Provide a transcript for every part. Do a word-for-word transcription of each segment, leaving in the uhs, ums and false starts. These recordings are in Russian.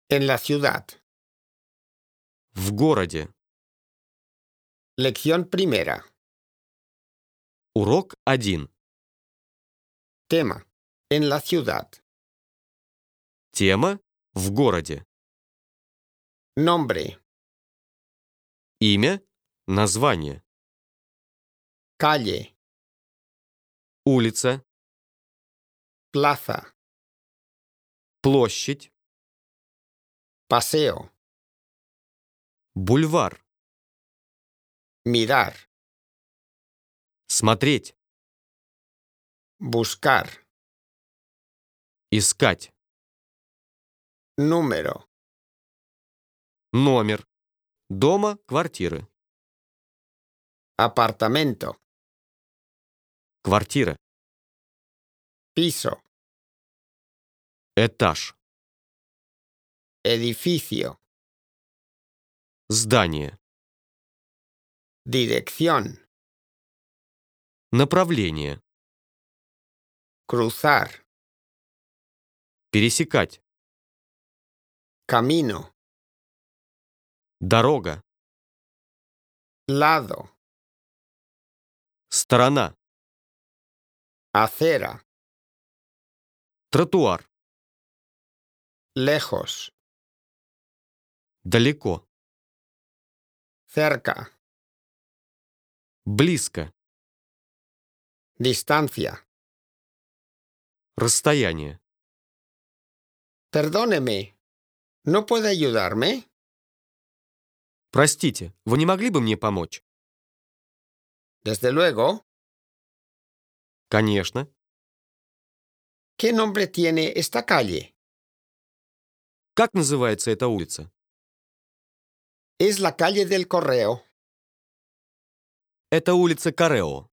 En la ciudad. В городе. Lección primera. Урок один. Tema. En la ciudad. Тема – в городе. Nombre. Имя – название. Calle. Улица, Plaza. площадь, Paseo. бульвар. Mirar. Смотреть, Buscar. искать. Número. Номер. Дома, квартиры. Apartamento. Квартира. Piso. Этаж. Edificio. Здание. Dirección. Направление. Cruzar. Пересекать. Camino. Дорога. Lado. Сторона. Acera. Тротуар. Lejos. Далеко. Cerca. Близко. Distancia. Расстояние. Perdóneme. ¿No puede ayudarme? Простите, вы не могли бы мне помочь? Desde luego. Конечно. ¿Qué nombre tiene esta calle? Как называется эта улица? Es la calle del Correo. Это улица Карео.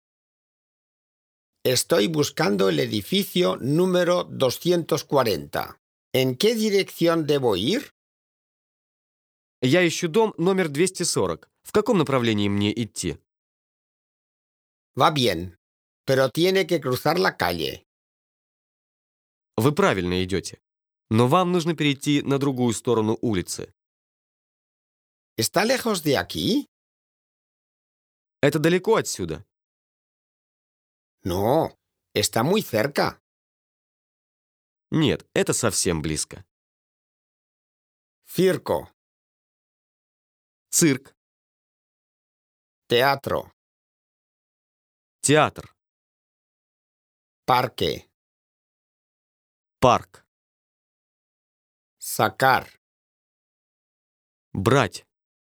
Estoy buscando el edificio número doscientos cuarenta. ¿En qué dirección debo ir? Я ищу дом номер двести сорок. В каком направлении мне идти? Va bien, pero tiene que cruzar la calle. Вы правильно идете. Но вам нужно перейти на другую сторону улицы. ¿Está lejos de aquí? Это далеко отсюда? No, está muy cerca. Нет, это совсем близко. Circo. Цирк, Teatro. театр, Parque. парк, Sacar. брать,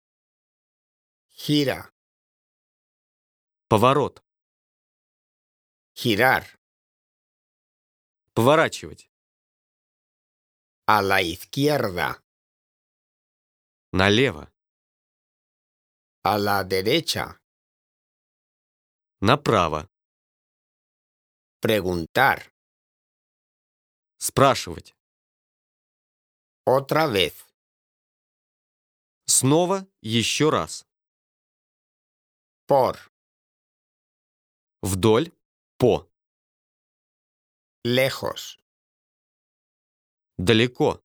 Gira. поворот, Girar. поворачивать, A la izquierda. налево, A la derecha. направо, Preguntar. спрашивать, Otra vez. снова, еще раз, Por. вдоль, по, Lejos. далеко,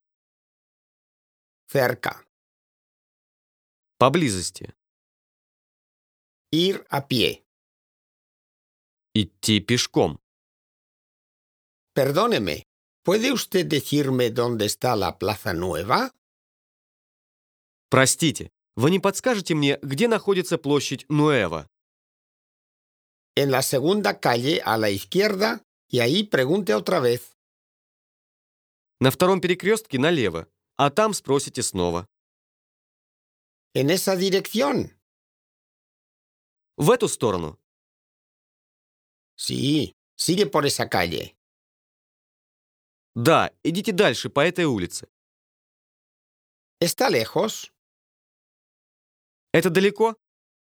Cerca. поблизости, Ir a pie. идти пешком. Perdóneme, ¿puede usted decirme dónde está la Plaza Nueva? Простите, вы не подскажете мне, где находится площадь Нуэва? En la segunda calle a la izquierda y ahí pregunte otra vez. На втором перекрестке налево, а там спросите снова. En esa dirección. В эту сторону. Sí, sigue por esa calle. Да, идите дальше по этой улице. ¿Está lejos? Это далеко?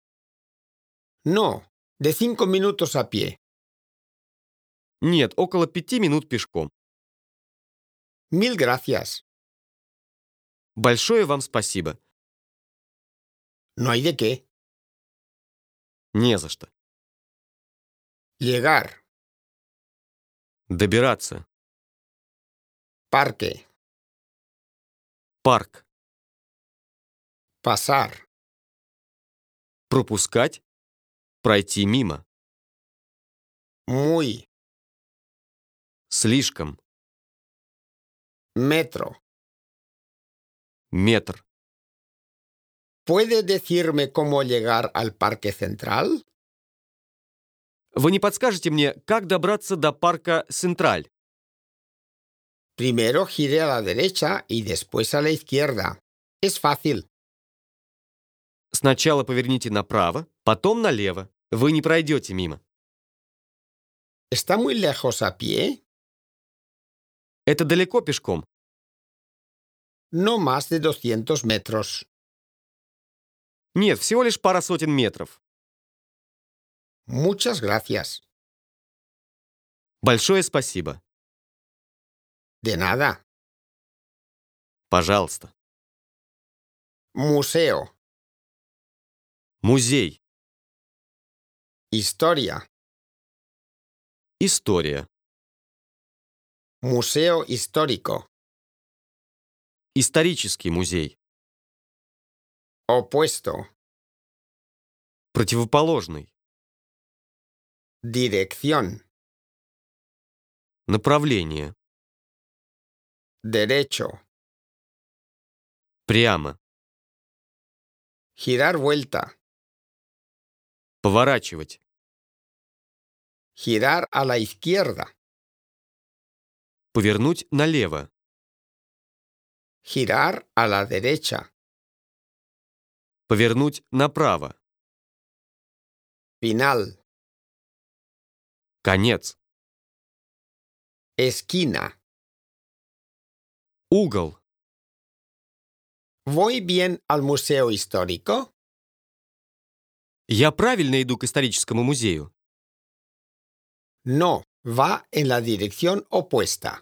No, de cinco minutos a pie. Нет, около пяти минут пешком. Mil gracias. Большое вам спасибо. No hay de qué. Не за что. Llegar. Добираться. Parque. Парк. Pasar. Пропускать. Пройти мимо. Muy. Слишком. Metro. Метр. ¿Puede decirme cómo llegar al Parque Central? Вы не подскажете мне, как добраться до парка Централь? Primero gire a la derecha y después a la izquierda. Es fácil. Сначала поверните направо, потом налево. Вы не пройдете мимо. ¿Está muy lejos a pie? Это далеко пешком? No más de doscientos metros. Нет, всего лишь пара сотен метров. Muchas gracias. Большое спасибо. De nada. Пожалуйста. Museo. Музей. Historia. История. Museo histórico. Исторический музей. Opuesto. Противоположный. Dirección. Направление. Derecho. Прямо. Girar vuelta. Поворачивать. Girar a la izquierda. Повернуть налево. Girar a la derecha. Повернуть направо. Final. Конец. Esquina. Угол. ¿Voy bien al museo histórico? Я правильно иду к историческому музею? No, va en la dirección opuesta.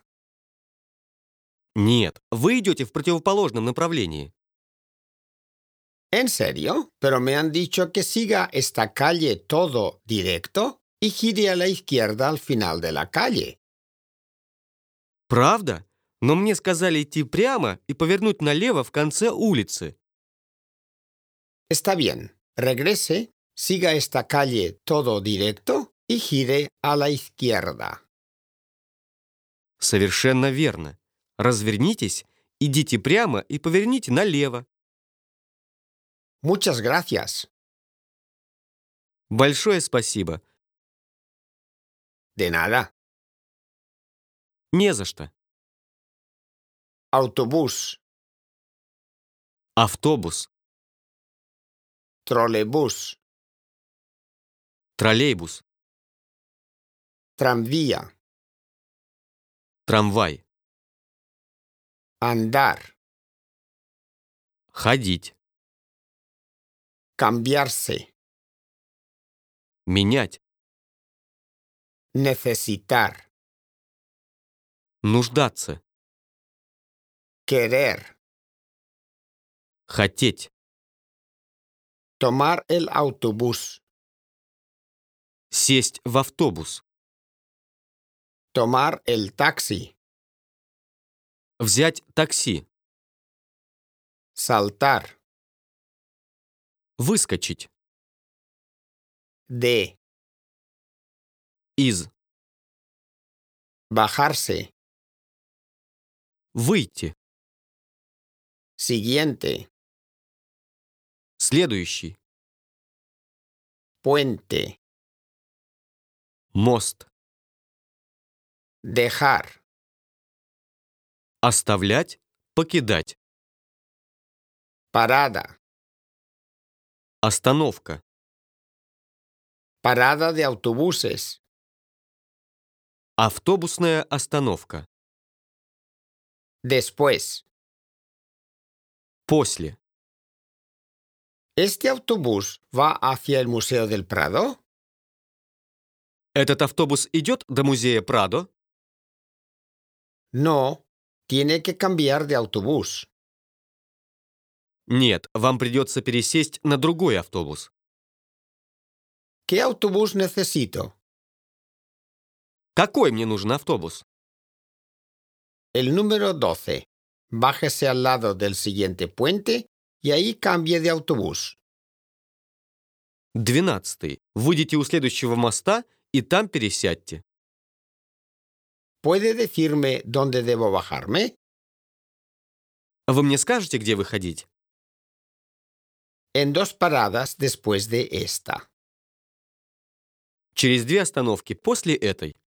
Нет, вы идете в противоположном направлении. ¿En serio? Pero me han dicho que siga esta calle todo directo y gire a la izquierda al final de la calle. Правда? Но мне сказали идти прямо и повернуть налево в конце улицы. Está bien. Regrese, siga esta calle todo directo y gire a la izquierda. Совершенно верно. Развернитесь, идите прямо и поверните налево. Muchas gracias. Большое спасибо. De nada. Не за что. Autobús. Автобус. Trolebús. Троллейбус. Tranvía. Трамвай. Andar. Ходить. Cambiarse. Менять. Necesitar. Нуждаться. Querer. Хотеть. Tomar el autobús. Сесть в автобус. Tomar el taxi. Взять такси. Saltar. Выскочить. De. Из. Bajarse. Выйти. Siguiente. Следующий. Puente. Мост. Dejar. Оставлять. Покидать. Parada. Остановка. Parada de autobuses. Автобусная остановка. Después. После. ¿Este autobús va hacia el Museo del Prado? Этот автобус идет до музея Прадо? No. Tiene que cambiar de autobús. Нет, вам придется пересесть на другой автобус. ¿Qué autobús necesito? Какой мне нужен автобус? El número doce. Bájese al lado del siguiente puente y ahí cambie de autobús. Двенадцатый. Выйдите у следующего моста и там пересядьте. ¿Puede decirme dónde debo bajarme? Вы мне скажете, где выходить? En dos paradas después de esta. Через две остановки после этой.